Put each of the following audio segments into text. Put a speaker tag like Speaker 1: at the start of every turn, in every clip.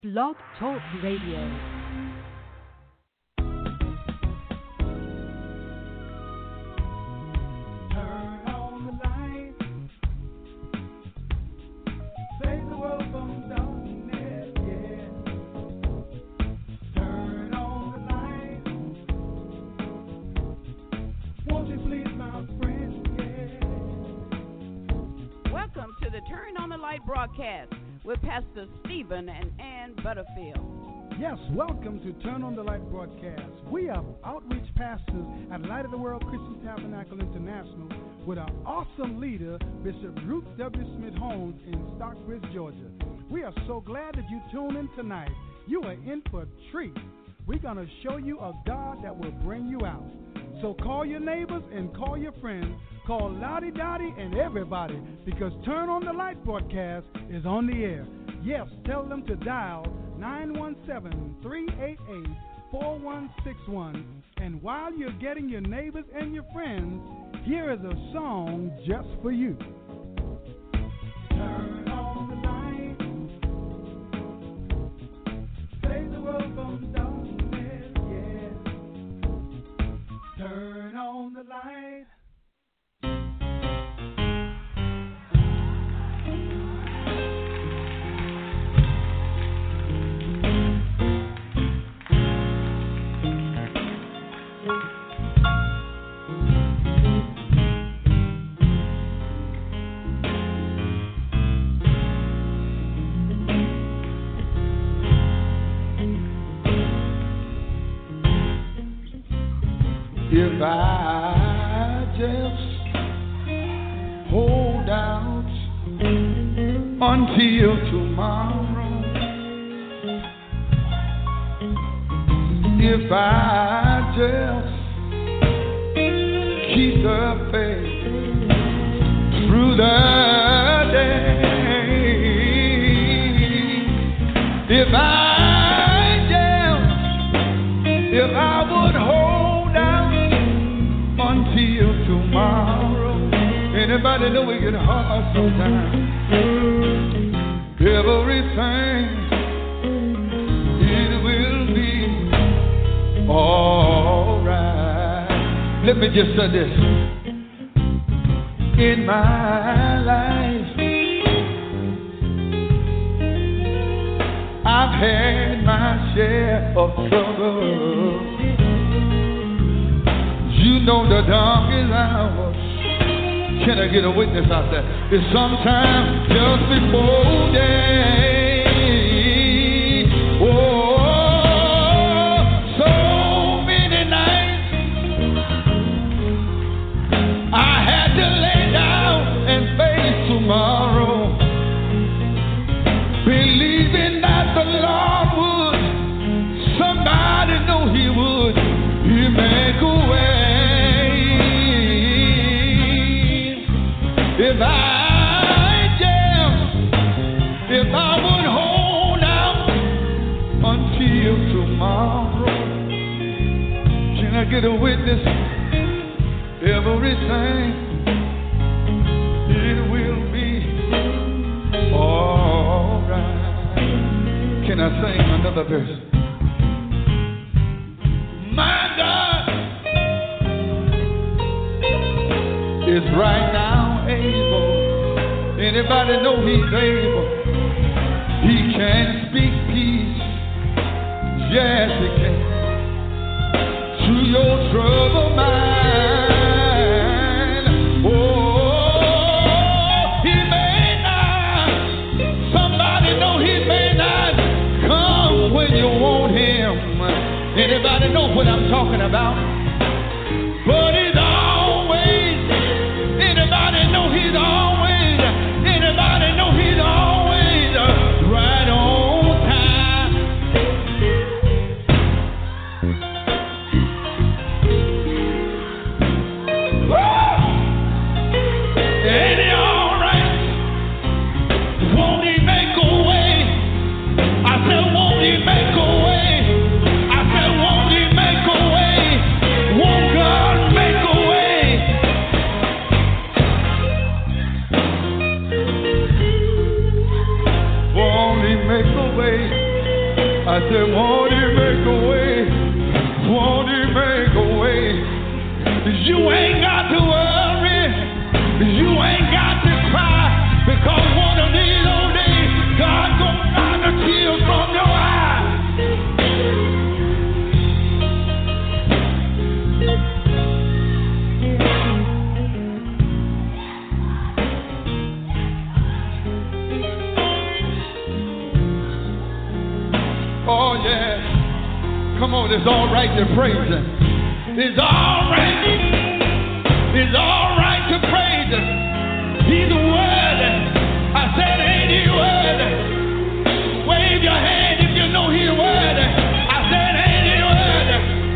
Speaker 1: Blog Talk Radio.
Speaker 2: Welcome to the Turn on the Light broadcast with Pastor Stephen and Ann Butterfield.
Speaker 3: Yes, welcome to Turn on the Light broadcast. We are outreach pastors at Light of the World Christian Tabernacle International with our awesome leader, Bishop Ruth W. Smith Holmes in Stockbridge, Georgia. We are so glad that you tune in tonight. You are in for a treat. We're going to show you a God that will bring you out. So call your neighbors and call your friends. Call Lottie Dottie and everybody, because Turn on the Light broadcast is on the air. Yes, tell them to dial 917-388-4161. And while you're getting your neighbors and your friends, here is a song just for you. Turn on the light, save the world from darkness, yes. Turn on the light.
Speaker 4: If I just hold out until tomorrow, if I just keep the faith through the day, if I would hold out until tomorrow. Anybody know we get hard sometimes? Everything, it will be alright. Let me just say this. In my life, I've had my share of trouble. You know the darkest hour. Can I get a witness out there? It's sometimes just before day. Oh, so many nights I had to lay down and face tomorrow, believing that the Lord would. Somebody know He would. He make a way. If I would hold out until tomorrow, can I get a witness? Everything, it will be alright. Can I sing another verse? My God is right now able. Anybody know He's able? He can speak peace. Yes, He can. To your troubled mind. Oh, He may not. Somebody know He may not come when you want Him. Anybody know what I'm talking about? But He's always. Anybody know He's always. Anybody know He's always right on time. Woo! Ain't He alright? Won't He make a way? I said, won't He make a way? I said, won't He make a way? I said, won't you make a way? Won't you make a way? You ain't got to worry. You ain't got to cry. Because one of these old days, God's gonna wipe the tears from your eyes. Oh, yeah. Come on, it's all right to praise Him. It's all right. It's all right to praise Him. He's worthy. I said, ain't He worthy? Wave your hand if you know He's worthy. I said, ain't He worthy?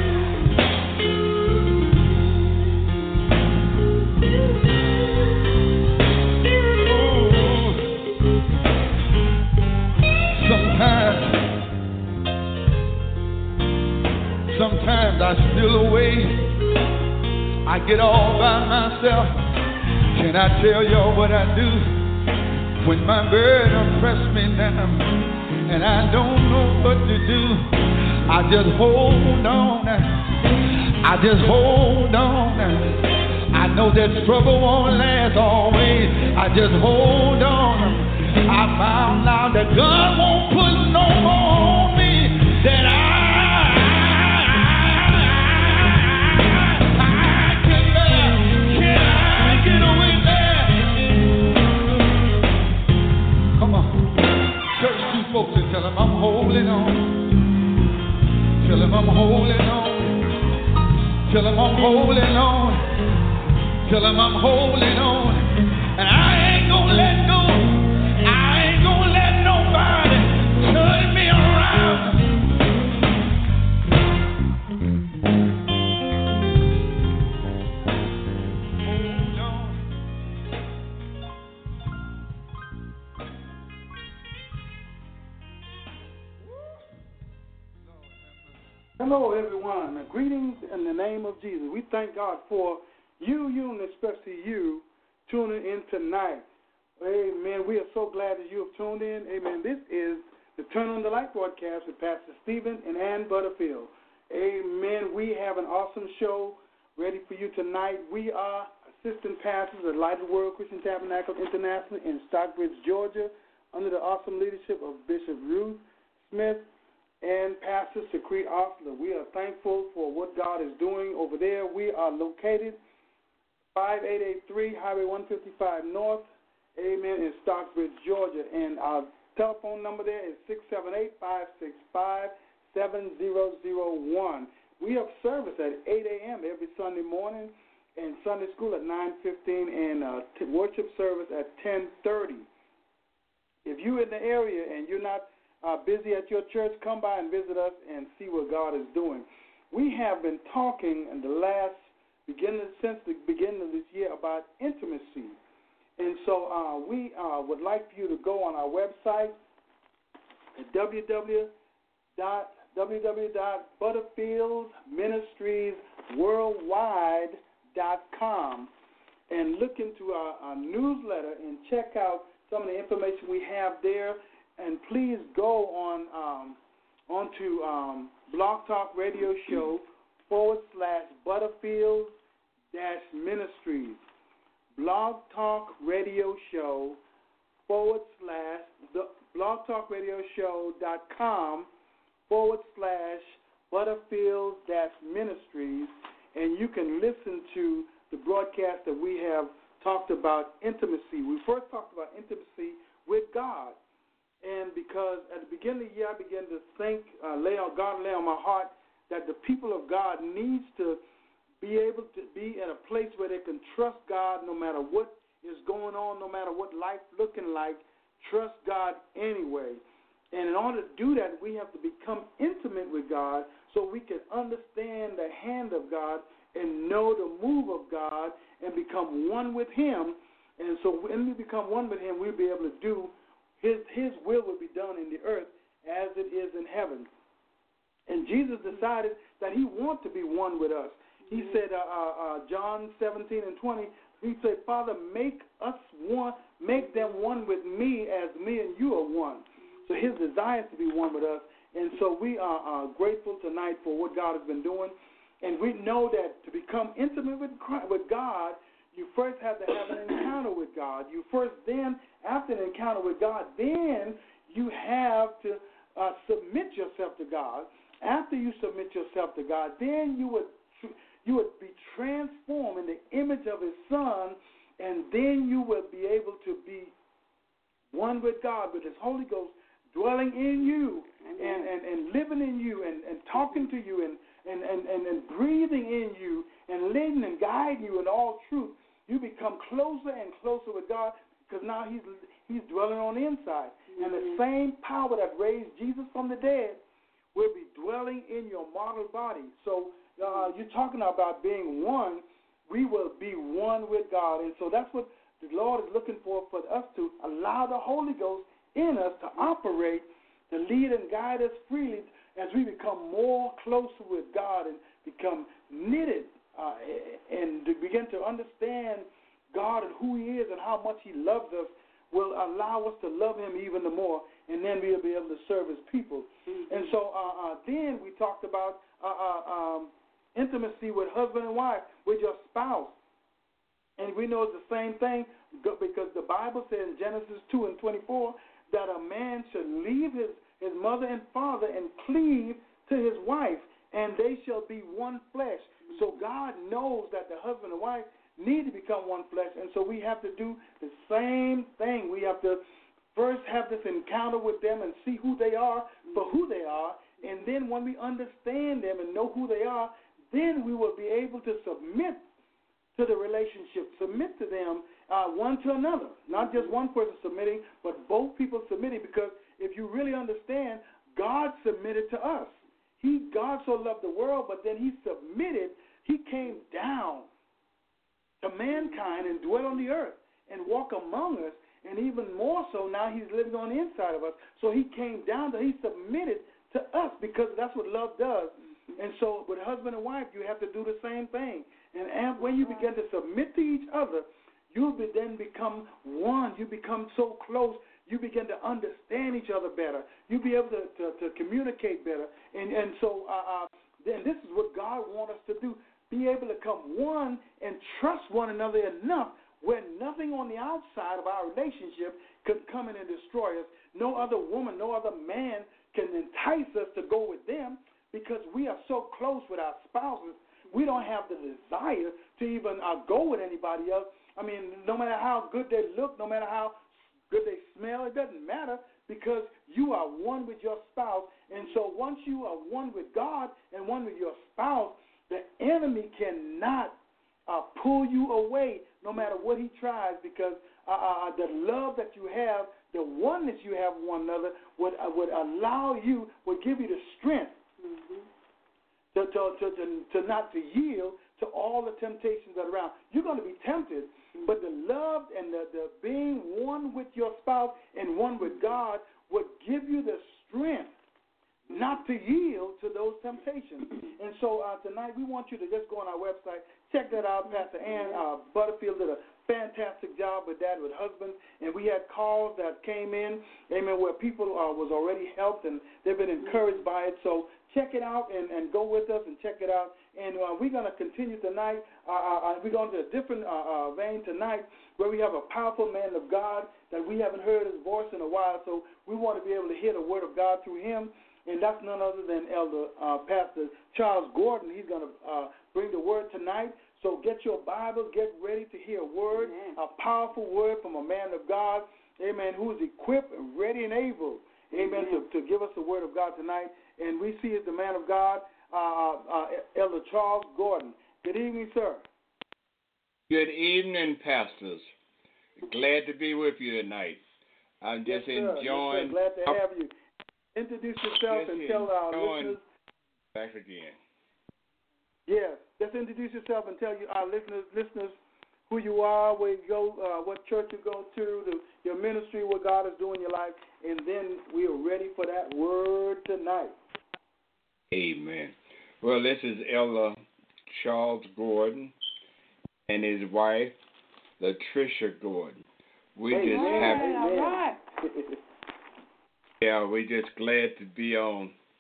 Speaker 4: Sometimes I steal away. I get all by myself. Can I tell y'all what I do when my burden press me down and I don't know what to do? I just hold on. I just hold on. I know that trouble won't last always. I just hold on. I found out that God won't put no more on me than I can bear. Can I get away there? Come on. Church, two folks and tell them I'm holding on. Tell them I'm holding on. Tell them I'm holding on. Tell them I'm holding on. And I ain't gonna let go. I ain't gonna let nobody turn me around. Hold on.
Speaker 3: Hello, everyone. Greetings in the name of Jesus. We thank God for you and especially you tuning in tonight. Amen. We are so glad that you have tuned in. Amen. This is the Turn on the Light broadcast with Pastor Stephen and Ann Butterfield. Amen. We have an awesome show ready for you tonight. We are assistant pastors at Light of the World Christian Tabernacle International in Stockbridge, Georgia, under the awesome leadership of Bishop Ruth Smith and Pastor Secrete Osler. We are thankful for what God is doing over there. We are located 5883 Highway 155 North, amen, in Stockbridge, Georgia. And our telephone number there is 678-565-7001. We have service at 8 a.m. every Sunday morning and Sunday school at 9:15 and worship service at 10:30. If you're in the area and you're not busy at your church, come by and visit us and see what God is doing. We have been talking in the since the beginning of this year about intimacy. And so we would like for you to go on our website at www.butterfieldsministriesworldwide.com and look into our newsletter and check out some of the information we have there. And please go onto Blog Talk Radio Show /Butterfield-Ministries. Blog Talk Radio Show blogtalkradioshow.com /Butterfield-Ministries, and you can listen to the broadcast that we have talked about intimacy. We first talked about intimacy with God. And because at the beginning of the year, I began to think, God lay on my heart that the people of God needs to be able to be in a place where they can trust God no matter what is going on, no matter what life looking like, trust God anyway. And in order to do that, we have to become intimate with God so we can understand the hand of God and know the move of God and become one with Him. And so when we become one with Him, we'll be able to do His will be done in the earth as it is in heaven. And Jesus decided that He wants to be one with us. He said, John 17:20, He said, Father, make us one, make them one with me as me and you are one. So His desire is to be one with us.
Speaker 5: And so we are grateful tonight for what God has been doing. And we know that to become intimate with God, you first have to have an encounter with God. You first then, after an encounter with God, then you have to submit yourself to God. After you submit yourself to God, then you would be transformed in the image of His Son, and then you will be able to be one with God, with His Holy Ghost dwelling in you and living in you and talking to you and breathing in you and leading and guiding you in all truth. You become closer and closer with God because now He's dwelling on the inside. And the same power that raised Jesus from the dead will be dwelling in your mortal body. So you're talking about being one. We will be one with God. And so that's what the Lord is looking for us to allow the Holy Ghost in us to operate, to lead and guide us freely as we become more closer with God and become knitted and to begin to understand God and who He is and how much He loves us will allow us to love Him even the more, and then we'll be able to serve His people. And so then we talked about intimacy with husband and wife, with your spouse. And we know it's the same thing because the Bible says in Genesis 2:24 that a man should leave his mother and father and cleave to his wife, and they shall be one flesh. So God knows that the husband and wife need to become one flesh, and so we have to do the same thing. We have to first have this encounter with them and see who they are for who they are, and then when we understand them and know who they are, then we will be able to submit to the relationship, submit to them one to another. Not just one person submitting, but both people submitting, because if you really understand, God submitted to us. God so loved the world, but then He submitted. He came down to mankind and dwelt on the earth and walk among us, and even more so now He's living on the inside of us. So He came down, He submitted to us because that's what love does. And so with husband and wife, you have to do the same thing. And when you begin to submit to each other, you then become one. You become so close. You begin to understand each other better. You'll be able to communicate better. And so then this is what God wants us to do, be able to come one and trust one another enough where nothing on the outside of our relationship can come in and destroy us. No other woman, no other man can entice us to go with them because we are so close with our spouses. We don't have the desire to even go with anybody else. I mean, no matter how good they look, no matter how good they smell, it doesn't matter because you are one with your spouse. And so once you are one with God and one with your spouse, the enemy cannot pull you away no matter what he tries, because the love that you have, the oneness you have with one another would allow you, would give you the strength to not to yield to all the temptations that are around. You're going to be tempted, but the love and the being one with your spouse and one with God would give you the strength not to yield to those temptations. And so tonight we want you to just go on our website, check that out. Pastor Ann Butterfield did a fantastic job with that, with husbands, and we had calls that came in, amen, where people was already helped and they've been encouraged by it. So check it out and go with us and check it out. And we're going to continue tonight. We're going to a different vein tonight where we have a powerful man of God that we haven't heard his voice in a while, so we want to be able to hear the word of God through him. And that's none other than Elder Pastor Charles Gordon. He's going to bring the word tonight. So get your Bible, get ready to hear a word, a powerful word from a man of God, amen, who is equipped and ready and able, amen, to give us the word of God tonight. And we see as the man of God, Elder Charles Gordon. Good evening, sir.
Speaker 6: Good evening, pastors. Glad to be with you tonight. I'm just enjoying.
Speaker 5: Yes, glad to have you. Introduce yourself and tell our listeners.
Speaker 6: Back again.
Speaker 5: Yeah, just introduce yourself and tell our listeners who you are, where you go, what church you go to, your ministry, what God is doing in your life, and then we are ready for that word tonight.
Speaker 6: Amen. Well, this is Elder Charles Gordon and his wife, Latricia Gordon. We just happy.
Speaker 5: All right.
Speaker 6: Yeah, we're just glad to be on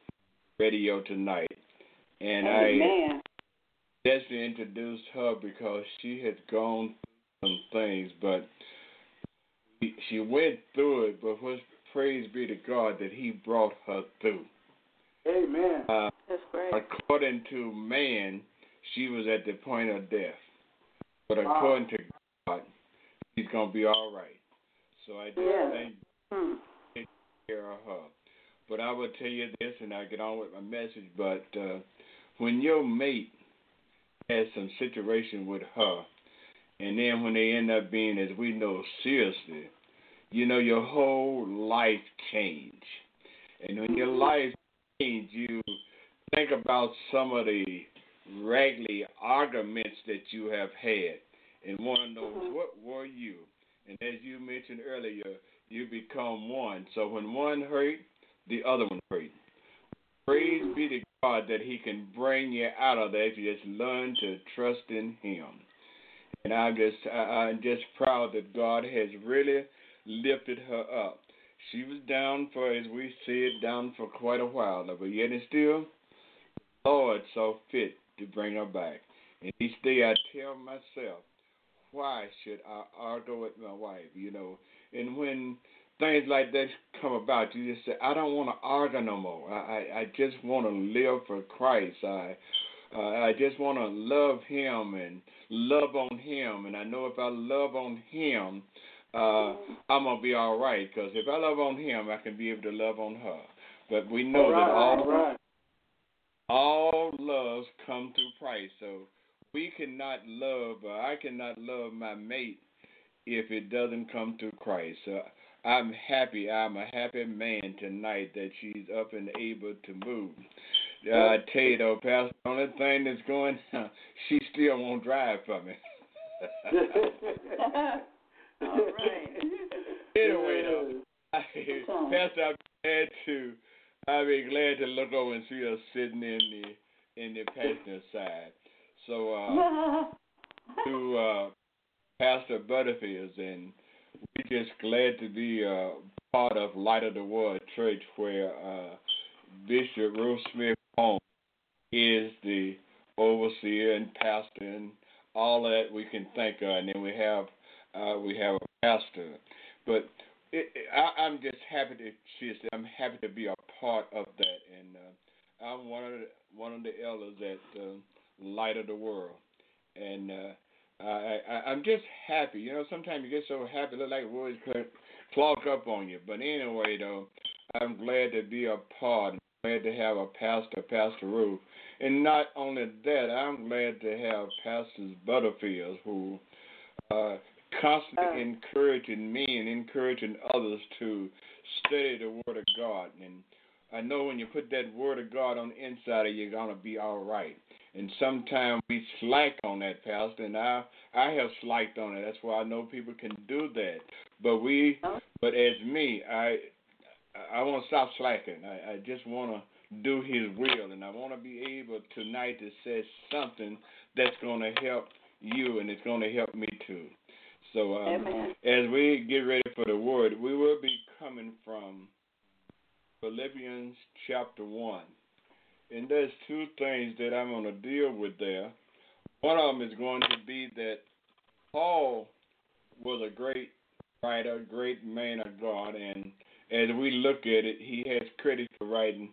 Speaker 6: radio tonight. And
Speaker 7: Amen.
Speaker 6: I just introduced her because she had gone through some things, but she went through it, but praise be to God that He brought her through.
Speaker 5: Amen.
Speaker 7: That's great.
Speaker 6: According to man, she was at the point of death. But
Speaker 5: Wow.
Speaker 6: according to God, she's going to be all right. So I just thank you for taking care of her. But I will tell you this, and I'll get on with my message, but when your mate has some situation with her, and then when they end up being, as we know, seriously, you know, your whole life change. And when your life change, you think about some of the raggedy arguments that you have had and want to know what were you. And as you mentioned earlier, you become one. So when one hurt, the other one hurt. Praise be to God that He can bring you out of that if you just learn to trust in Him. And I'm just proud that God has really lifted her up. She was down for, as we said, down for quite a while now, but yet and still, the Lord saw fit to bring her back. And each day I tell myself, why should I argue with my wife, you know? And when things like that come about, you just say, I don't want to argue no more. I just want to live for Christ. I just want to love Him and love on Him. And I know if I love on Him, I'm going to be all right. Because if I love on Him, I can be able to love on her. But we know that all loves come through Christ. So we cannot love, I cannot love my mate if it doesn't come through Christ. I'm happy. I'm a happy man tonight that she's up and able to move. I tell you though, Pastor, the only thing that's going on, she still won't drive for me.
Speaker 7: All right.
Speaker 6: Anyway, though, Pastor, I'll be glad to look over and see her sitting in the passenger side. So to Pastor Butterfield, and we're just glad to be part of Light of the World Church, where Bishop Ruth Smith Holmes is the overseer and pastor and all that we can think of, and then we have a pastor. But I'm just happy I'm happy to be a part of that, and I'm one of the elders at Light of the World, and I'm just happy. You know, sometimes you get so happy, look like words clog up on you. But anyway, though, I'm glad to be a part. I'm glad to have a pastor, Pastor Ruth. And not only that, I'm glad to have Pastors Butterfield, who constantly encouraging me and encouraging others to study the Word of God. And I know when you put that Word of God on the inside of you, you're going to be all right. And sometimes we slack on that, Pastor, and I have slacked on it. That's why I know people can do that. But as me, I want to stop slacking. I just want to do His will, and I want to be able tonight to say something that's going to help you, and it's going to help me too. So as we get ready for the Word, we will be coming from Philippians chapter 1. And there's two things that I'm going to deal with there. One of them is going to be that Paul was a great writer, great man of God, and as we look at it, he has credit for writing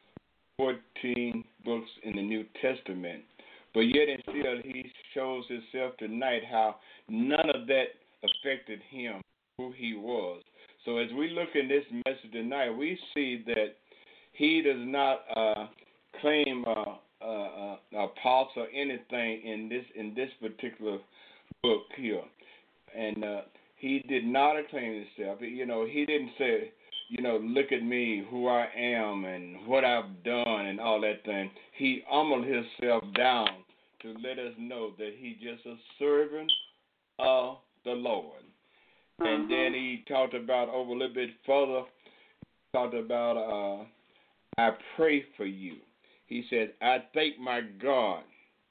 Speaker 6: 14 books in the New Testament. But yet and still, he shows himself tonight how none of that affected him, who he was. So as we look in this message tonight, we see that he does not claim apostle or anything in this particular book here, and he did not acclaim himself. You know, he didn't say, you know, look at me, who I am, and what I've done, and all that thing. He humbled himself down to let us know that he's just a servant of the Lord. And then he talked about over a little bit further. Talked about I pray for you. He said, I thank my God.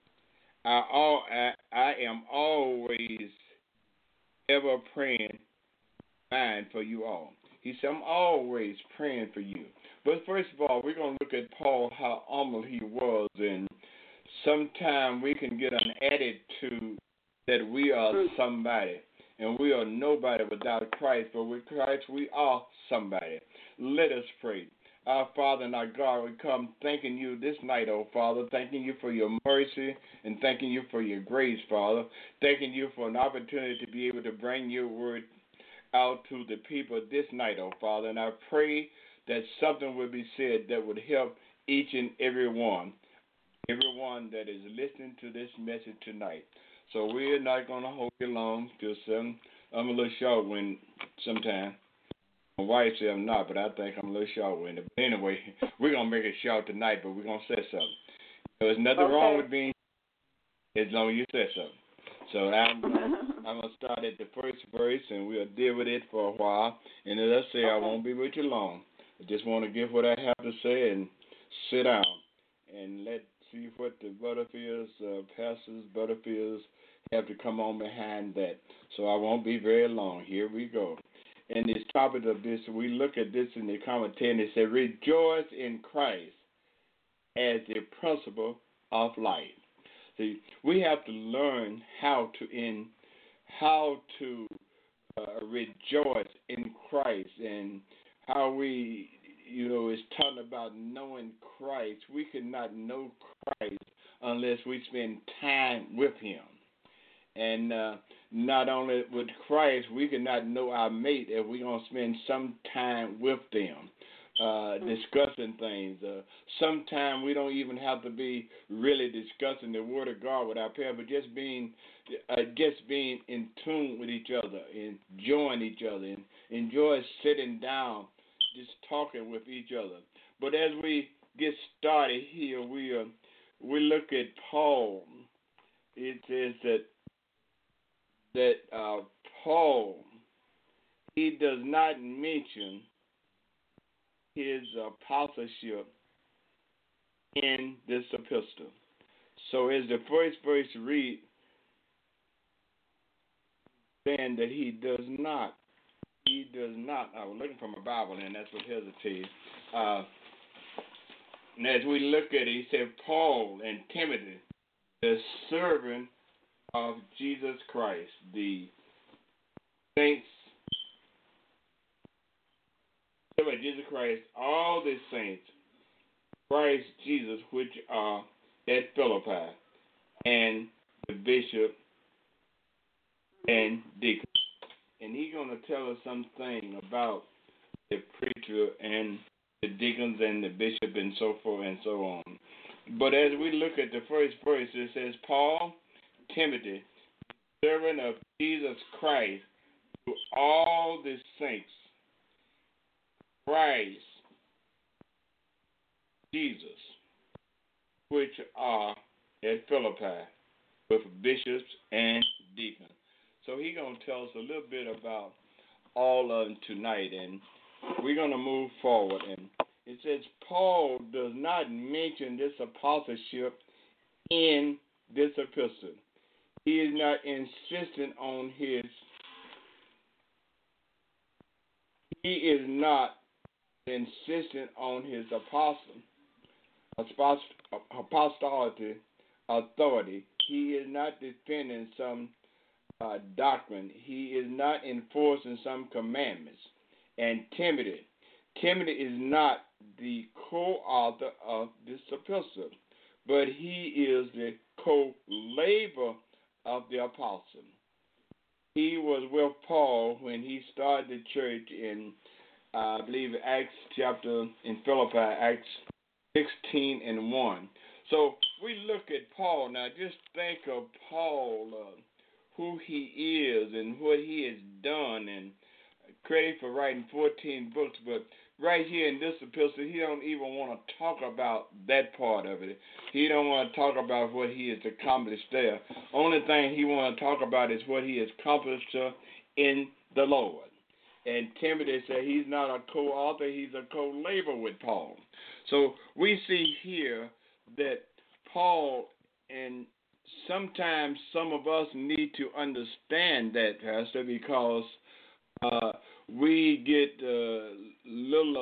Speaker 6: I am always ever praying for you all. He said, I'm always praying for you. But first of all, we're going to look at Paul, how humble he was. And sometimes we can get an attitude that we are somebody. And we are nobody without Christ. But with Christ, we are somebody. Let us pray. Our Father and our God, we come thanking you this night, oh Father, thanking you for your mercy and thanking you for your grace, Father, thanking you for an opportunity to be able to bring your word out to the people this night, oh Father. And I pray that something will be said that would help each and everyone that is listening to this message tonight. So we're not going to hold you long because I'm a little short-winded sometimes. My wife said I'm not, but I think I'm a little short-winded. But anyway, we're going to make it short tonight, but we're going to say something. There's nothing wrong with being as long as you say something. So I'm going to start at the first verse, and we'll deal with it for a while. And as I say, I won't be with you long. I just want to give what I have to say and sit down and let's see what the Butterfields, pastors, Butterfields have to come on behind that. So I won't be very long. Here we go. And this topic of this, we look at this in the commentary, and it says, rejoice in Christ as the principle of life. See, we have to learn how to rejoice in Christ, and how we, it's talking about knowing Christ. We cannot know Christ unless we spend time with him. And not only with Christ, we cannot know our mate if we're going to spend some time with them, discussing things. Sometimes we don't even have to be really discussing the Word of God with our parents, but just being in tune with each other, enjoying each other, and enjoy sitting down, just talking with each other. But as we get started here, we look at Paul. It says that Paul, he does not mention his apostleship in this epistle. So as the first verse read, saying that he does not, I was looking for my Bible, and that's what hesitated. And as we look at it, he said, Paul and Timothy, the servant of Jesus Christ, the saints, servant of Jesus Christ, all the saints, Christ Jesus, which are at Philippi, and the bishop and deacon. And he's going to tell us something about the preacher and the deacons and the bishop and so forth and so on. But as we look at the first verse, it says, Paul, Timothy, servant of Jesus Christ, to all the saints, Christ, Jesus, which are at Philippi, with bishops and deacons. So he's going to tell us a little bit about all of them tonight, and we're going to move forward. And it says Paul does not mention this apostleship in this epistle. He is not insistent on his. He is not insistent on his apostolic authority. He is not defending some doctrine. He is not enforcing some commandments. And Timothy is not the co-author of this epistle, but he is the co-laborer of the apostle. He was with Paul when he started the church in, I believe, Acts chapter in Philippi, Acts 16:1. So we look at Paul. Now just think of Paul, who he is and what he has done, and credit for writing 14 books. But right here in this epistle, he don't even want to talk about that part of it. He don't want to talk about what he has accomplished there. Only thing he want to talk about is what he has accomplished in the Lord. And Timothy said he's not a co-author, he's a co-laborer with Paul. So we see here that Paul, and sometimes some of us need to understand that, Pastor, because we get little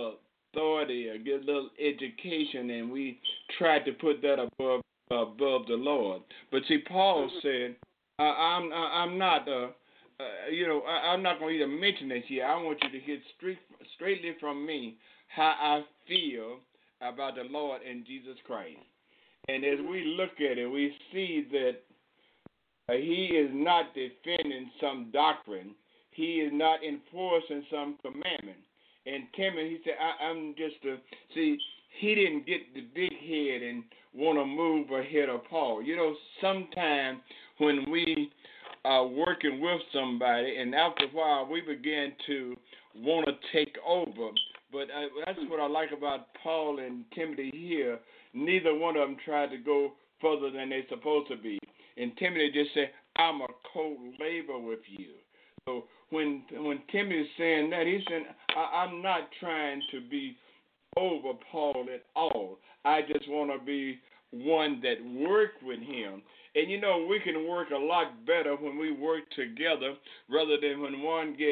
Speaker 6: authority or get a little education, and we try to put that above the Lord. But see, Paul said, I'm not I'm not going to even mention this here. I want you to hear straightly from me how I feel about the Lord and Jesus Christ. And as we look at it, we see that he is not defending some doctrine. He is not enforcing some commandment. And Timothy, he said, I'm just see, he didn't get the big head and want to move ahead of Paul. You know, sometimes when we are working with somebody, and after a while we begin to want to take over. But that's what I like about Paul and Timothy here. Neither one of them tried to go further than they're supposed to be. And Timothy just said, I'm a co-laborer with you. So when Timothy is saying that, he's saying, I'm not trying to be over Paul at all. I just want to be one that work with him. And, you know, we can work a lot better when we work together rather than when one get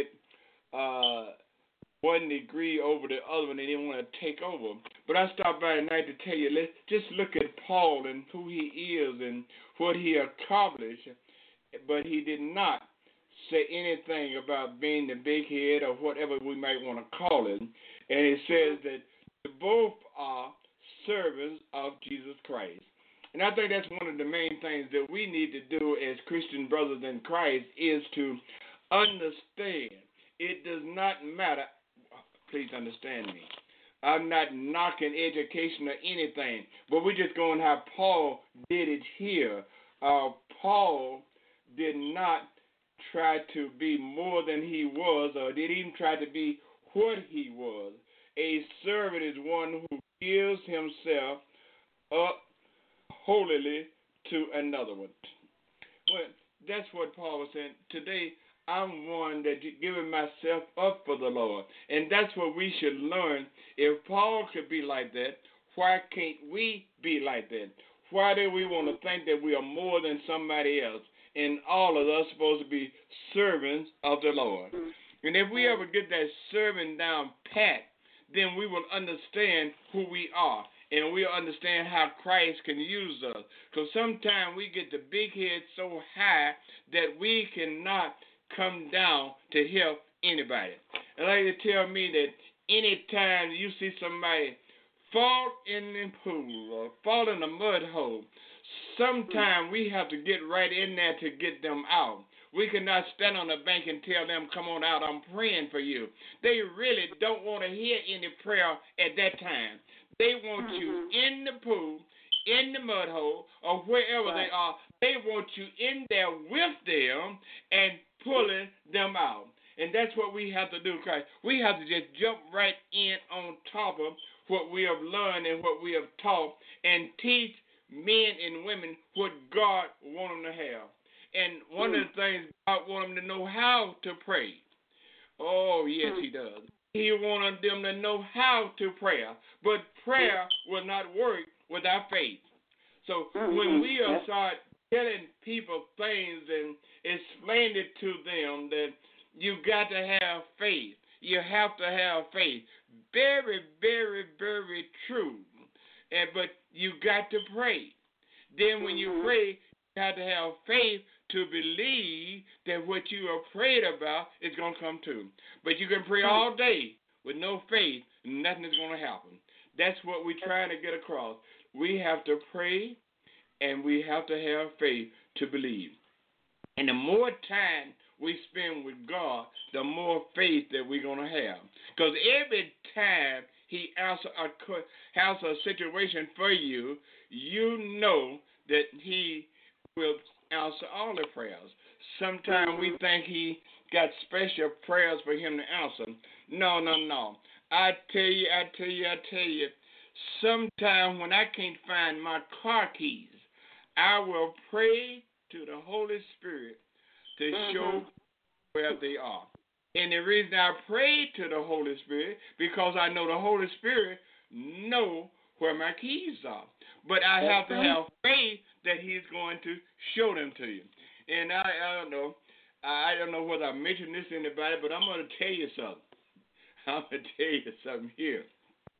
Speaker 6: one degree over the other one and they want to take over. But I stopped by tonight to tell you, let's just look at Paul and who he is and what he accomplished. But he did not say anything about being the big head or whatever we might want to call it. And it says that both are servants of Jesus Christ. And I think that's one of the main things that we need to do as Christian brothers in Christ is to understand. It does not matter. Please understand me. I'm not knocking education or anything, but we're just going how Paul did it here. Paul did not try to be more than he was, or did even try to be what he was. A servant is one who gives himself up wholly to another one. Well, that's what Paul was saying. Today, I'm one that giving myself up for the Lord. And that's what we should learn. If Paul could be like that, why can't we be like that? Why do we want to think that we are more than somebody else? And all of us supposed to be servants of the Lord. And if we ever get that servant down pat, then we will understand who we are. And we'll understand how Christ can use us. Because sometimes we get the big head so high that we cannot come down to help anybody. And like to tell me that anytime you see somebody fall in the pool or fall in a mud hole, sometimes we have to get right in there to get them out. We cannot stand on the bank and tell them, come on out, I'm praying for you. They really don't want to hear any prayer at that time. They want you in the pool, in the mud hole, or wherever they are. They want you in there with them and pulling them out. And that's what we have to do, Christ. We have to just jump right in on top of what we have learned and what we have taught and teach men and women what God wants them to have. And one of the things God wants them to know how to pray. Oh, yes, he does. He wanted them to know how to pray. But prayer will not work without faith. So when we start telling people things and explain it to them that you got to have faith. You have to have faith. Very, very, very true. But you got to pray. Then when you pray, you have to have faith to believe that what you are praying about is going to come true. But you can pray all day with no faith, and nothing is going to happen. That's what we're trying to get across. We have to pray, and we have to have faith to believe. And the more time we spend with God, the more faith that we're going to have. Because every time he answers a situation for you, you know that he will answer all the prayers. Sometimes we think he got special prayers for him to answer. No. I tell you, sometimes when I can't find my car keys, I will pray to the Holy Spirit to show where they are. And the reason I pray to the Holy Spirit, because I know the Holy Spirit know where my keys are. But I have to have faith that he's going to show them to you. And I don't know whether I mentioned this to anybody, but I'm going to tell you something. I'm going to tell you something here.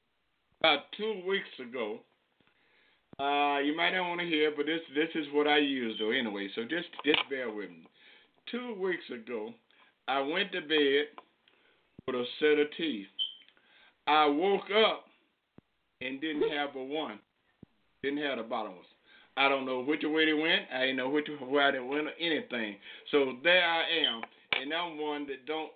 Speaker 6: about 2 weeks ago. You might not want to hear, but this is what I use though anyway. So just bear with me. 2 weeks ago, I went to bed with a set of teeth. I woke up and didn't have but one. Didn't have the bottom ones. I don't know which way they went. I didn't know which way they went or anything. So there I am, and I'm one that don't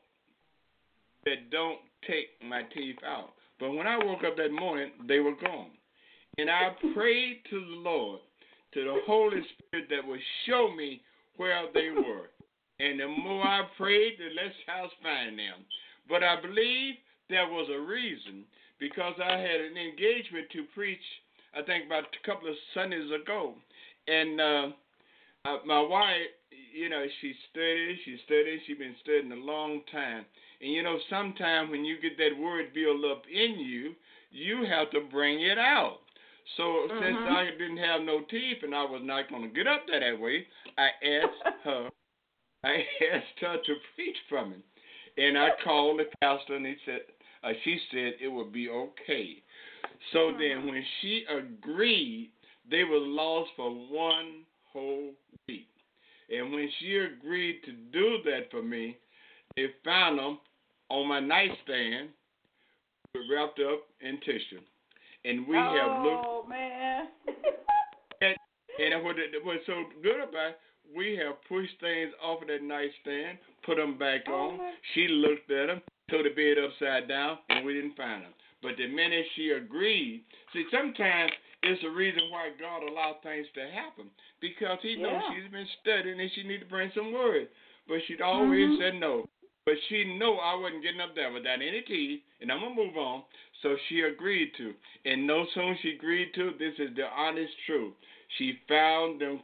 Speaker 6: take my teeth out. But when I woke up that morning, they were gone. And I prayed to the Lord, to the Holy Spirit that would show me where they were. And the more I prayed, the less I was finding them. But I believe there was a reason, because I had an engagement to preach, I think about a couple of Sundays ago. And my wife, she studied, she's been studying a long time. And, sometimes when you get that word built up in you, you have to bring it out. So since I didn't have no teeth and I was not going to get up that way, I asked her to preach for me. And I called the pastor, and she said it would be okay. So then when she agreed, they were lost for 1 whole week. And when she agreed to do that for me, they found them on my nightstand wrapped up in tissue. And we have looked.
Speaker 7: Oh, man.
Speaker 6: and what's so good about it, we have pushed things off of that nightstand, put them back on. She looked at them, threw the bed upside down, and we didn't find them. But the minute she agreed, see, sometimes it's the reason why God allowed things to happen, because He knows she's been studying and she need to bring some word. But she'd always said no. But she knew I wasn't getting up there without any teeth, and I'm going to move on. So she agreed to. And no sooner she agreed to, this is the honest truth. She found them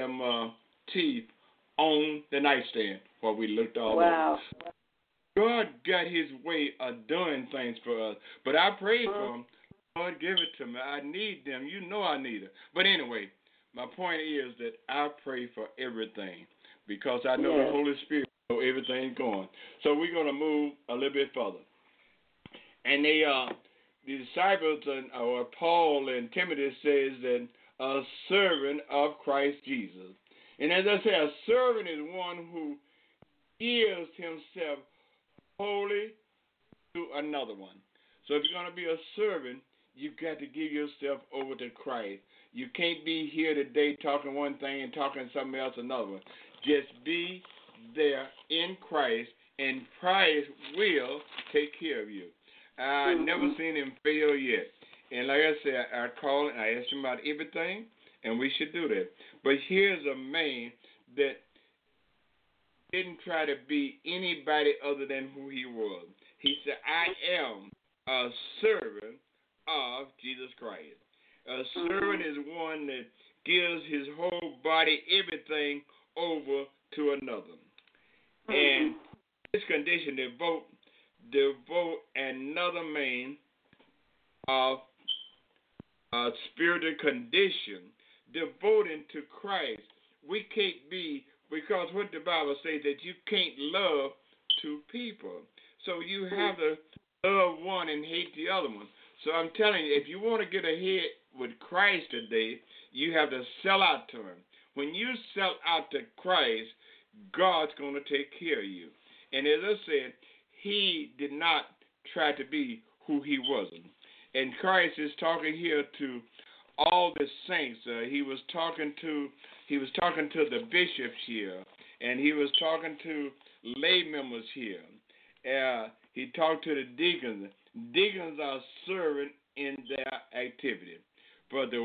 Speaker 6: teeth on the nightstand while we looked all over. God got His way of doing things for us. But I prayed for them. Lord, give it to me. I need them. You know I need it. But anyway, my point is that I pray for everything because I know the Holy Spirit knows everything's going. So we're going to move a little bit further. And the disciples, or Paul and Timothy, says that a servant of Christ Jesus. And as I say, a servant is one who gives himself wholly to another one. So if you're going to be a servant, you've got to give yourself over to Christ. You can't be here today talking one thing and talking something else another one. Just be there in Christ, and Christ will take care of you. I've never seen Him fail yet. And like I said, I called and I asked Him about everything, and we should do that. But here's a man that didn't try to be anybody other than who he was. He said, I am a servant of Jesus Christ. A servant is one that gives his whole body, everything, over to another. And this condition, devote another man of a spiritual condition, devoting to Christ. We can't be, because what the Bible says, that you can't love two people. So you have to love one and hate the other one. So I'm telling you, if you want to get ahead with Christ today, you have to sell out to Him. When you sell out to Christ, God's going to take care of you. And as I said, He did not try to be who He wasn't. And Christ is talking here to all the saints. He was talking to the bishops here, and He was talking to lay members here. He talked to the deacons. Deacons are serving in their activity for the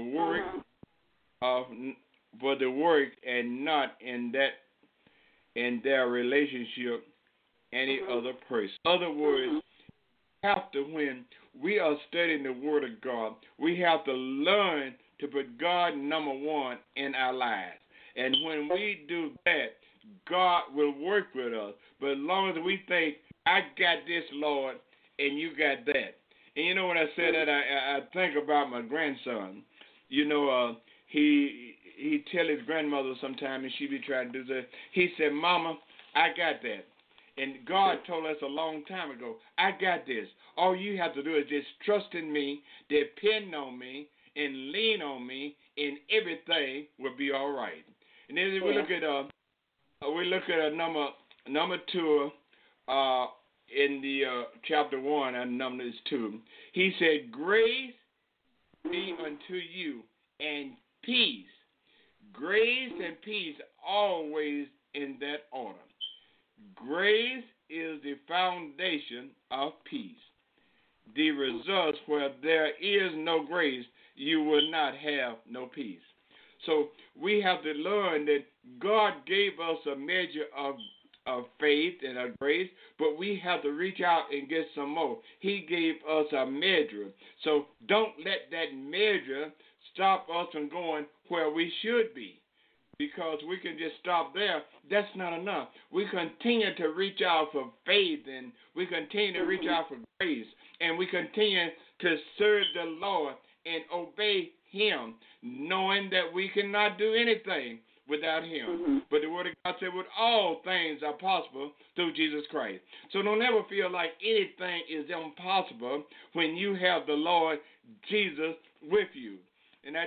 Speaker 6: work and not in their relationship any other person. In other words, when we are studying the Word of God, we have to learn to put God number one in our lives. And when we do that, God will work with us. But as long as we think, I got this, Lord, and you got that. And you know, when I say that, I think about my grandson. You know, he tell his grandmother sometime, and she be trying to do that. He said, Mama, I got that. And God told us a long time ago, I got this. all you have to do is just trust in me, depend on me, and lean on me, and everything will be all right. And then we look at number 2 in the chapter 1 and Numbers 2. He said, "Grace be unto you and peace." Grace and peace always in that order. Grace is the foundation of peace. The results where there is no grace, you will not have no peace. So we have to learn that God gave us a measure of faith and of grace, but we have to reach out and get some more. He gave us a measure. So don't let that measure stop us from going where we should be, because we can just stop there. That's not enough. We continue to reach out for faith, and we continue to reach out for grace, and we continue to serve the Lord and obey Him, knowing that we cannot do anything without Him. But the Word of God said, with all things are possible through Jesus Christ. So don't ever feel like anything is impossible when you have the Lord Jesus with you. And I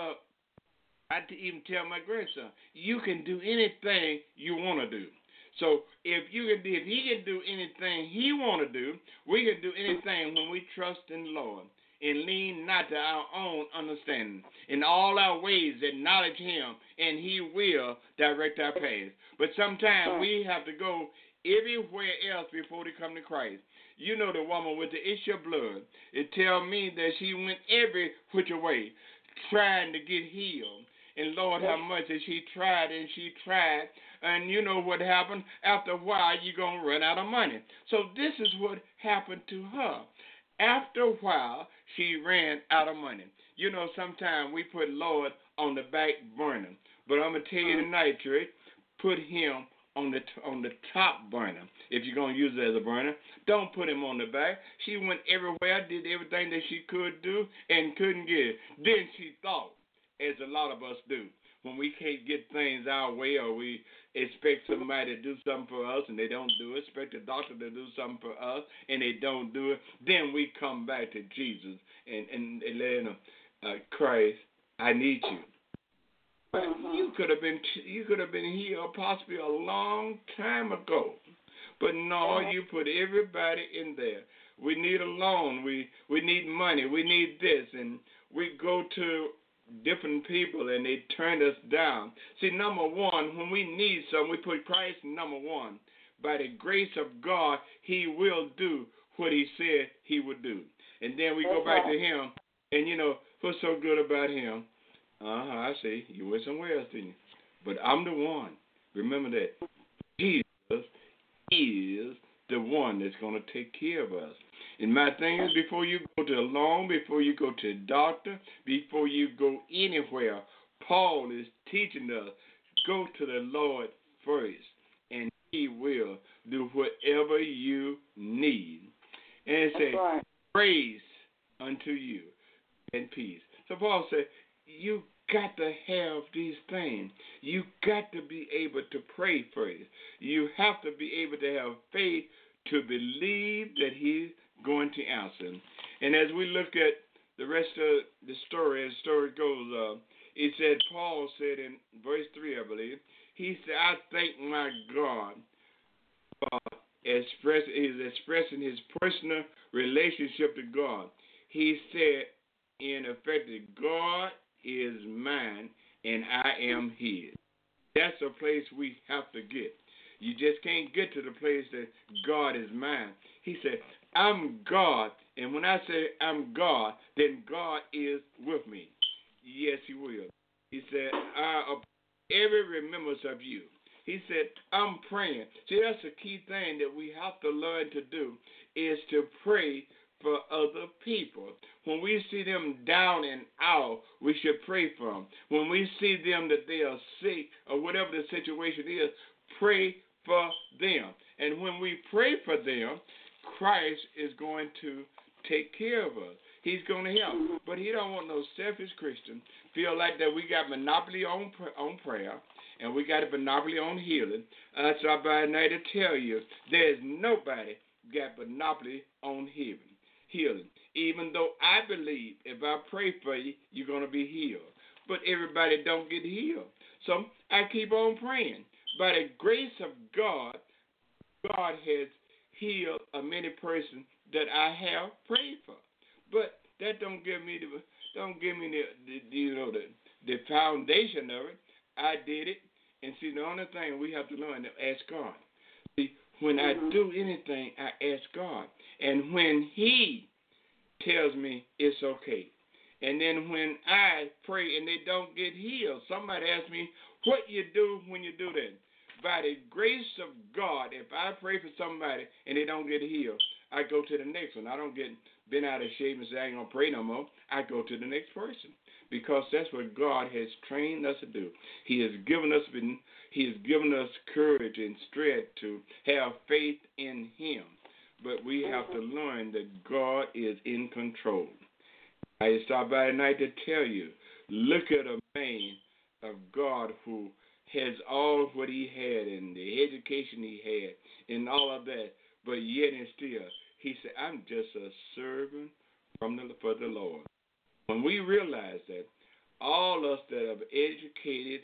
Speaker 6: even tell my grandson, you can do anything you want to do. So if he can do anything he want to do, we can do anything when we trust in the Lord and lean not to our own understanding. In all our ways acknowledge Him, and He will direct our path. But sometimes we have to go everywhere else before we come to Christ. You know the woman with the issue of blood. It tells me that she went every which way trying to get healed. And Lord, how much that she tried and she tried. And you know what happened? After a while, you're going to run out of money. So this is what happened to her. After a while, she ran out of money. You know, sometimes we put Lord on the back burner. But I'm going to tell you tonight, church, put Him on the top burner. If you're going to use it as a burner, don't put Him on the back. She went everywhere, did everything that she could do, and couldn't get it. Then she thought, as a lot of us do, when we can't get things our way, or we expect somebody to do something for us and they don't do it, expect a doctor to do something for us and they don't do it, then we come back to Jesus and let Him, Christ, I need you. But you could have been healed possibly a long time ago. But no, you put everybody in there. We need a loan. We need money. We need this. And we go to different people and they turn us down. See, number one, when we need something, we put Christ number one. By the grace of God, He will do what He said He would do. And then we go back to Him. And you know, what's so good about Him? I see. You went somewhere else, didn't you? But I'm the one. Remember that. Jesus is the one that's going to take care of us. And my thing is, before you go to a loan, before you go to a doctor, before you go anywhere, Paul is teaching us, go to the Lord first, and He will do whatever you need. And it says, praise unto you and peace. So Paul said, you got to have these things. You got to be able to pray first. You have to be able to have faith to believe that He's going to answer. And as we look at the rest of the story, as the story goes, it said, Paul said in verse 3, I believe, he said, I thank my God is expressing his personal relationship to God. He said, in effect, that God is mine and I am His. That's a place we have to get. You just can't get to the place that God is mine. He said, I'm God, and when I say I'm God, then God is with me. Yes, He will. He said, every remembrance of you. He said, I'm praying. See, that's the key thing that we have to learn to do, is to pray for other people. When we see them down and out, we should pray for them. When we see them that they are sick or whatever the situation is, pray for them. And when we pray for them, Christ is going to take care of us. He's going to help. But He don't want no selfish Christian feel like that we got monopoly on prayer and we got a monopoly on healing. So by night to tell you, there's nobody got monopoly on healing. healing. Even though I believe if I pray for you, you're going to be healed. But everybody don't get healed. So I keep on praying. By the grace of God, God has healed a many person that I have prayed for. But that don't give me the foundation of it. I did it. And see, the only thing we have to learn is ask God. See, when I do anything, I ask God. And when He tells me it's okay. And then when I pray and they don't get healed, somebody asks me, what you do when you do that? By the grace of God, if I pray for somebody and they don't get healed, I go to the next one. I don't get bent out of shape and say I ain't going to pray no more. I go to the next person because that's what God has trained us to do. He has given us courage and strength to have faith in Him. But we have to learn that God is in control. I stopped by tonight to tell you, look at a man of God who has all what he had and the education he had and all of that, but yet and still, he said, I'm just a servant for the Lord. When we realize that, all us that have educated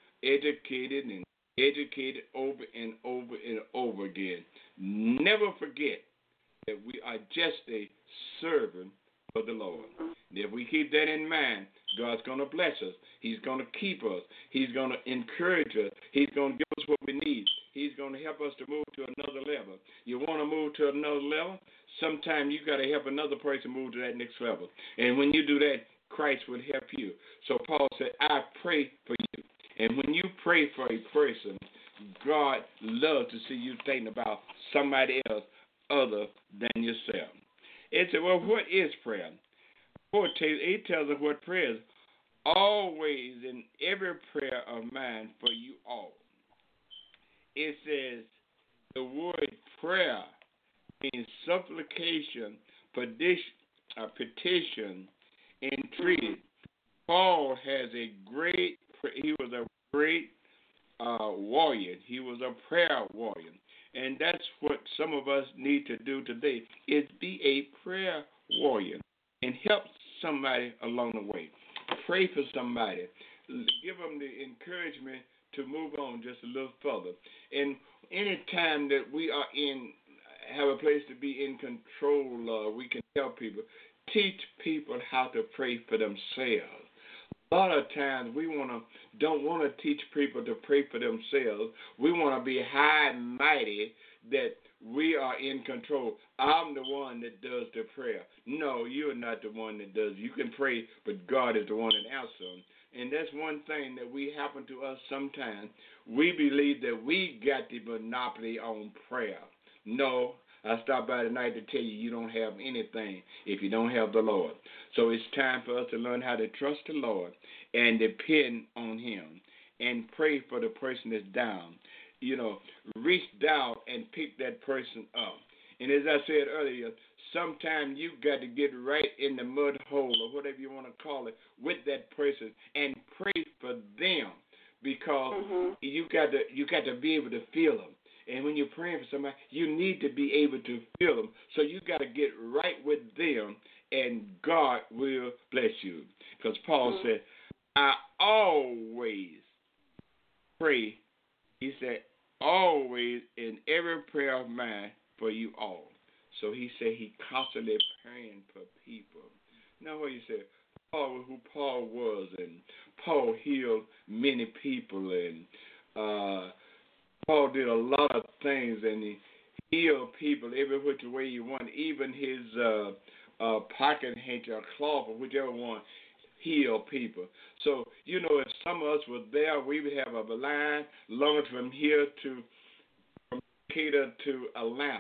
Speaker 6: over and over and over again, never forget that we are just a servant for the Lord. And if we keep that in mind, God's going to bless us. He's going to keep us. He's going to encourage us. He's going to give us what we need. He's going to help us to move to another level. You want to move to another level? Sometimes you got to help another person move to that next level. And when you do that, Christ will help you. So Paul said, I pray for you. And when you pray for a person, God loves to see you thinking about somebody else other than yourself. It said, well, what is prayer? He tells us what prayer is. Always in every prayer of mine for you all. It says the word prayer means supplication, petition, entreaty. Paul he was a great warrior. He was a prayer warrior. And that's what some of us need to do today, is be a prayer warrior and help somebody along the way. Pray for somebody. Give them the encouragement to move on just a little further. And any time that we are have a place to be in control, we can help people. Teach people how to pray for themselves. A lot of times we don't want to teach people to pray for themselves. We want to be high and mighty that we are in control. I'm the one that does the prayer. No, you're not the one that does. You can pray, but God is the one that answers them. And that's one thing that we happen to us sometimes. We believe that we got the monopoly on prayer. No, I stopped by tonight to tell you, you don't have anything if you don't have the Lord. So it's time for us to learn how to trust the Lord and depend on Him and pray for the person that's down. You know, reach down and pick that person up. And as I said earlier, sometimes you got to get right in the mud hole or whatever you want to call it with that person and pray for them because you got to be able to feel them. And when you're praying for somebody, you need to be able to feel them. So you got to get right with them, and God will bless you. Because Paul said, I always pray. He said, always in every prayer of mine for you all. So he said he constantly praying for people. Now what he said, Paul, who Paul was, and Paul healed many people, and Paul did a lot of things, and he healed people every which way you want. Even his pocket handkerchief or cloth or whichever one healed people. So, you know, if some of us were there, we would have a line longer from here from Decatur to Atlanta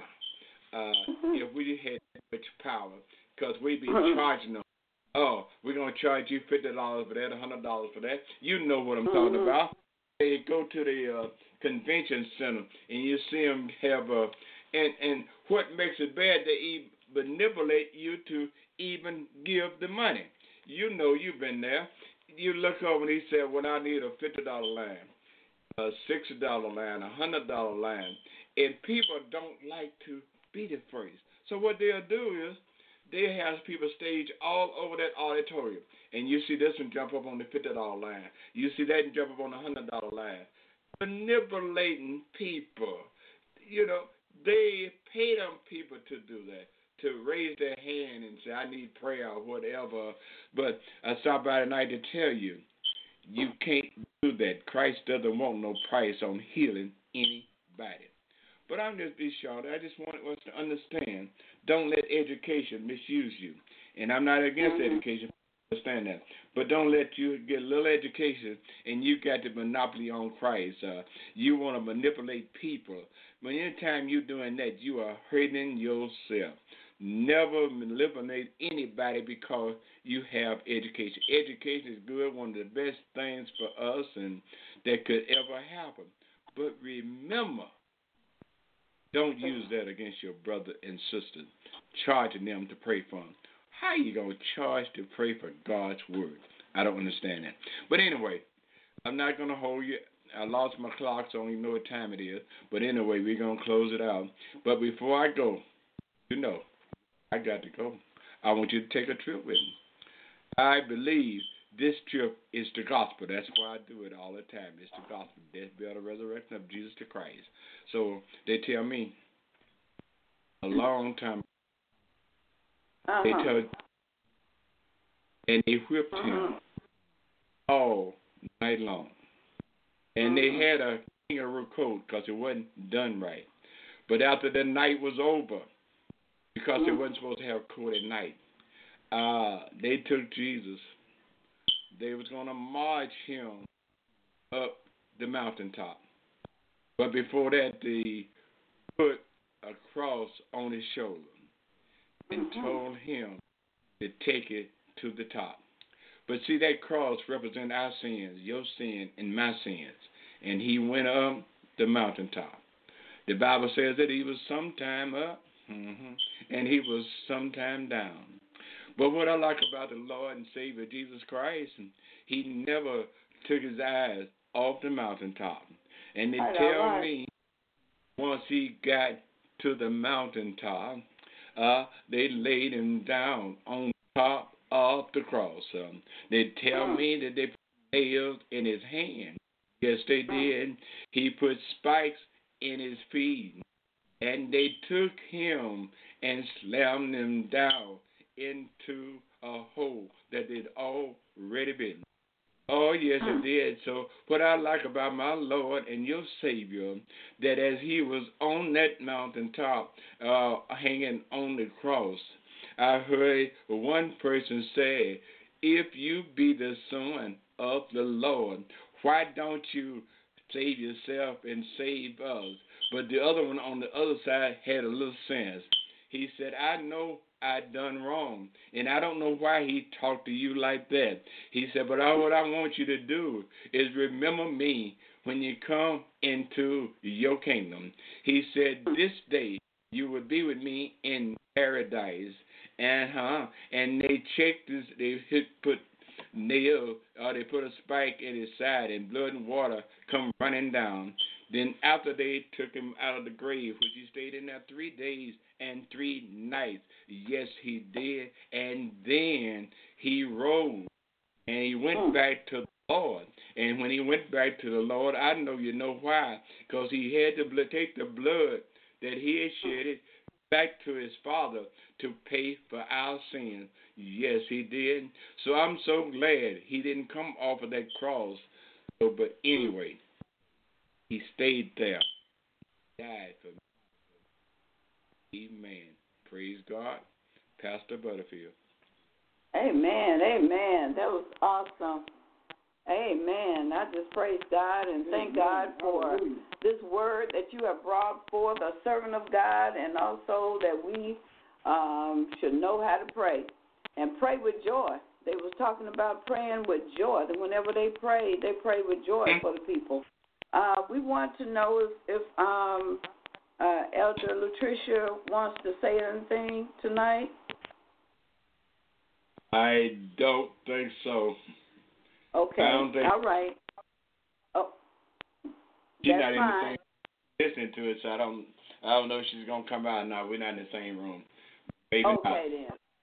Speaker 6: if we had that much power, because we'd be charging them. Oh, we're going to charge you $50 for that, $100 for that. You know what I'm talking about. They go to the convention center, and you see them have and what makes it bad, they manipulate you to even give the money. You know, you've been there. You look over and he said, well, I need a $50 line, a $60 line, a $100 line. And people don't like to be the first. So what they'll do is they have people stage all over that auditorium. And you see this one jump up on the $50 line. You see that one jump up on the $100 line. Manipulating people. You know, they pay them people to do that, to raise their hand and say, I need prayer or whatever. But I stopped by tonight to tell you, you can't do that. Christ doesn't want no price on healing anybody. But I'm just be short. I just want us to understand, don't let education misuse you. And I'm not against education. Understand that. But don't let you get a little education and you got the monopoly on Christ. You want to manipulate people. But anytime you're doing that, you are hurting yourself. Never manipulate anybody because you have education. Education is good, one of the best things for us and that could ever happen. But remember, don't use that against your brother and sister, charging them to pray for them. How are you going to charge to pray for God's word? I don't understand that. But anyway, I'm not going to hold you. I lost my clock, so I don't even know what time it is. But anyway, we're going to close it out. But before I go, you know, I got to go. I want you to take a trip with me. I believe this trip is the gospel. That's why I do it all the time. It's the gospel. Death, burial, the resurrection of Jesus the Christ. So they tell me a long time ago, they tell, and they whipped him all night long. And they had a kangaroo coat because it wasn't done right. But after the night was over, because they wasn't supposed to have a coat at night, they took Jesus. They was going to march him up the mountaintop. But before that, they put a cross on his shoulder and told him to take it to the top. But see, that cross represents our sins, your sin, and my sins. And he went up the mountaintop. The Bible says that he was sometime up, and he was sometime down. But what I like about the Lord and Savior Jesus Christ, he never took his eyes off the mountaintop. And they tell me once he got to the mountaintop, they laid him down on top of the cross. They tell me that they put nails in his hand. Yes, they did. He put spikes in his feet. And they took him and slammed him down into a hole that they'd already been. Oh, yes, it did. So what I like about my Lord and your Savior, that as he was on that mountaintop, hanging on the cross, I heard one person say, if you be the Son of the Lord, why don't you save yourself and save us? But the other one on the other side had a little sense. He said, I know I done wrong, and I don't know why he talked to you like that. He said, but what I want you to do is remember me when you come into your kingdom. He said, this day you will be with me in paradise. And they checked this, they put nail, they put a spike in his side, and blood and water come running down. Then after they took him out of the grave, which he stayed in there 3 days and 3 nights, yes, he did. And then he rose, and he went back to the Lord. And when he went back to the Lord, I know you know why, because he had to take the blood that he had shedded back to his Father to pay for our sins. Yes, he did. So I'm so glad he didn't come off of that cross. But anyway, he stayed there. Died for me. Amen. Praise God. Pastor Butterfield.
Speaker 7: Amen. Amen. That was awesome. Amen. I just praise God and thank God for this word that you have brought forth, a servant of God, and also that we should know how to pray and pray with joy. They was talking about praying with joy. That whenever they prayed with joy for the people. We want to know if Elder Latricia wants to say anything tonight.
Speaker 6: I don't think so.
Speaker 7: Okay. All right. Oh,
Speaker 6: she's
Speaker 7: that's
Speaker 6: not
Speaker 7: fine.
Speaker 6: in the same listening to it, so I don't know if she's gonna come out. No, we're not in the same room. Maybe
Speaker 7: okay
Speaker 6: not.
Speaker 7: then.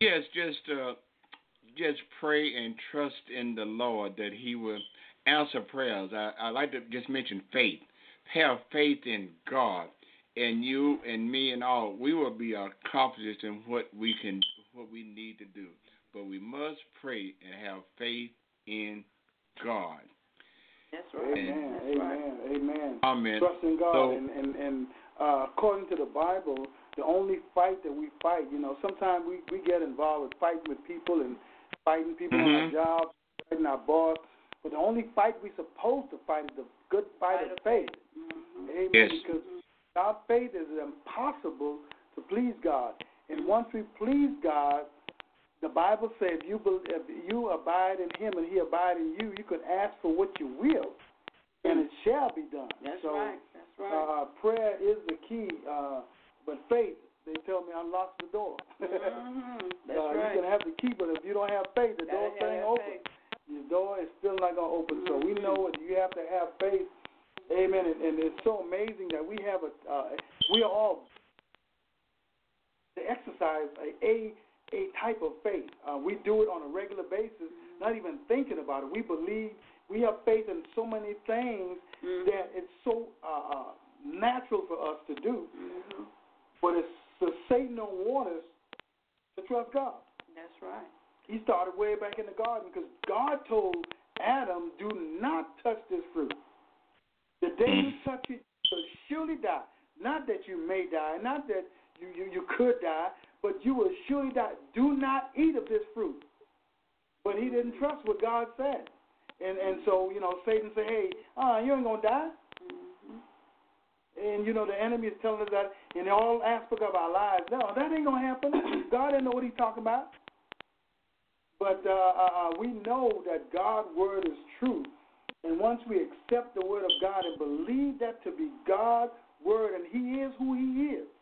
Speaker 6: Yes, just pray and trust in the Lord that He will answer prayers. I like to just mention faith. Have faith in God, and you and me and all. We will be accomplished in what we need to do. But we must pray and have faith in God.
Speaker 7: That's right.
Speaker 5: Amen.
Speaker 7: That's
Speaker 5: amen.
Speaker 7: Right.
Speaker 5: Amen.
Speaker 6: Amen.
Speaker 5: Trust in God.
Speaker 6: So,
Speaker 5: and according to the Bible, the only fight that we fight, sometimes we get involved with fighting with people and fighting people on our jobs, fighting our boss. But the only fight we're supposed to fight is the good fight of faith. Amen.
Speaker 6: Yes.
Speaker 5: Because without faith, it is impossible to please God. And once we please God, the Bible says if you abide in Him and He abide in you, you can ask for what you will, and it shall be done.
Speaker 7: That's right. That's right.
Speaker 5: Prayer is the key, but faith, they tell me, unlocks the door.
Speaker 7: That's right.
Speaker 5: You can have the key, but if you don't have faith, the door ain't open. The door is still not going to open. So we know that you have to have faith. Amen. And it's so amazing that we have we are all to exercise a type of faith. We do it on a regular basis, not even thinking about it. We believe, we have faith in so many things that it's so natural for us to do. But Satan don't want us to trust God.
Speaker 7: That's right.
Speaker 5: He started way back in the garden because God told Adam, do not touch this fruit. The day you touch it, you'll surely die. Not that you may die, not that you could die, but you will surely die. Do not eat of this fruit. But he didn't trust what God said. And so, Satan said, hey, you ain't going to die. And, the enemy is telling us that in all aspects of our lives. No, that ain't going to happen. God didn't know what he's talking about. But we know that God's word is true. And once we accept the word of God and believe that to be God's word, and he is who he is,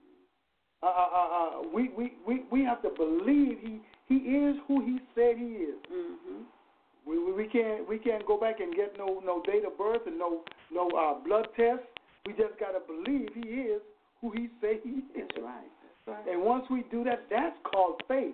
Speaker 5: we have to believe he is who he said he is. We can't go back and get no date of birth and no blood test. We just got to believe he is who he said he is.
Speaker 7: That's right. That's right.
Speaker 5: And once we do that, that's called faith.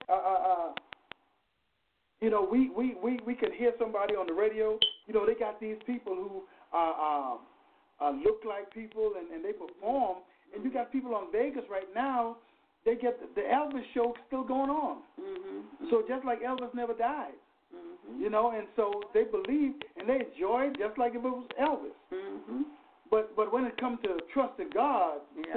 Speaker 5: We can hear somebody on the radio. They got these people who look like people and they perform. And you got people on Vegas right now. They get the Elvis show still going on. So just like Elvis never died, and so they believe and they enjoy it just like if it was Elvis. But when it comes to trusting God,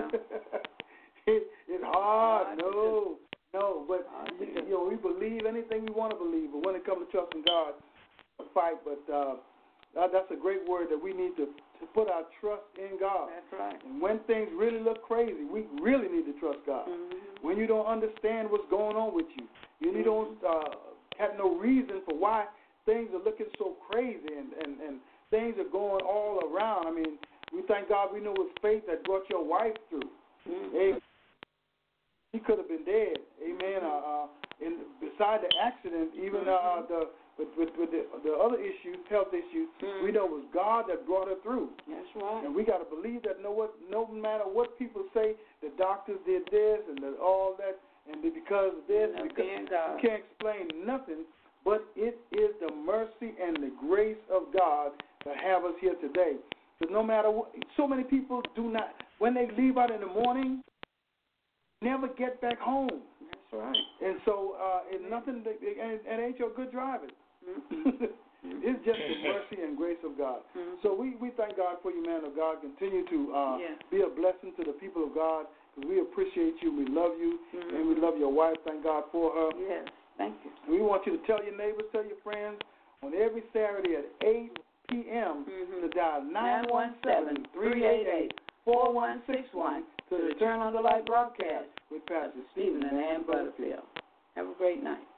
Speaker 5: it's hard. No. But we believe anything we want to believe. But when it comes to trusting God, a fight. But that's a great word that we need to put our trust in God.
Speaker 7: That's right.
Speaker 5: And when things really look crazy, we really need to trust God. When you don't understand what's going on with you, you don't have no reason for why things are looking so crazy and things are going all around. I mean, we thank God we know it's faith that brought your wife through. Amen. She could have been dead. Amen. And beside the accident, even with the other issues, health issues, we know it was God that brought her through.
Speaker 7: That's right.
Speaker 5: And we got to believe that no matter what people say, the doctors did this and all that, and because of this, because you can't explain nothing, but it is the mercy and the grace of God that have us here today. Because no matter what, so many people do not, when they leave out in the morning, never get back home.
Speaker 7: That's right.
Speaker 5: And so it's nothing, and ain't your good driving. It's just the mercy and grace of God. So we thank God for you, man of God. Continue to be a blessing to the people of God. Because we appreciate you, we love you, and we love your wife. Thank God for her.
Speaker 7: Yes, thank you.
Speaker 5: We want you to tell your neighbors, tell your friends, on every Saturday at 8 p.m. to dial 917-388-4161 to the Turn on the Light broadcast with Pastor Stephen and Ann Butterfield.
Speaker 7: Have a great night.